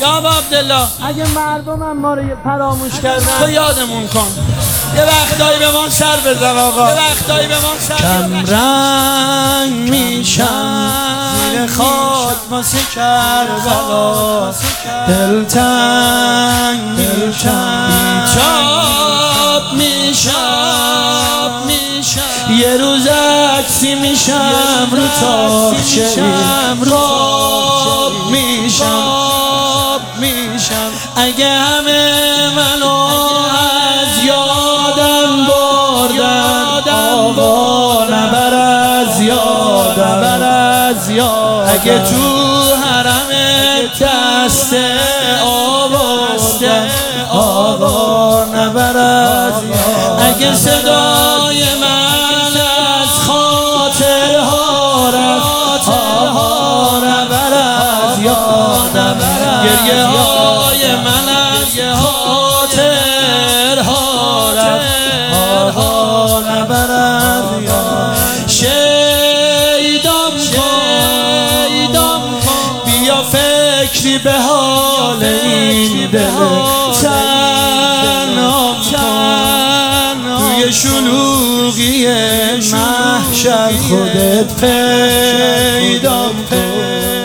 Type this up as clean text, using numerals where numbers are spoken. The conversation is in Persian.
یا عبدالله اگه مردم ما رو فراموش کردن تو یادمون کن، یه وقتایی به ما سر بزن آقا، یه وقتایی به ما سر بزن. کم رنگ میشم زیر خاک واسه کربلا، دلتنگ میشم بیتاب میشم، یه روز عکسی میشم رو تاخچه، خواب میشم اگه همه منو از یادم بردن، آقا نبر از یادم، اگه تو حرم دست آوردن، آقا نبر از یادم، اگه صدای من از خاطرها رفت، آقا نبر از یادم، گریه های من از خاطرها رفت، آقا نبر از یادم. شیدام کن بیا فکری به حال این دل تنهام کن، توی شلوغی محشر خودت پیدا کن.